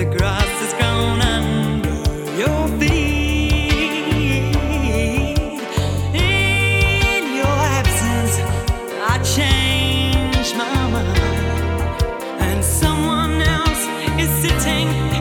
grass has grown under your feet. In your absence, I changed my mind, and someone else is sitting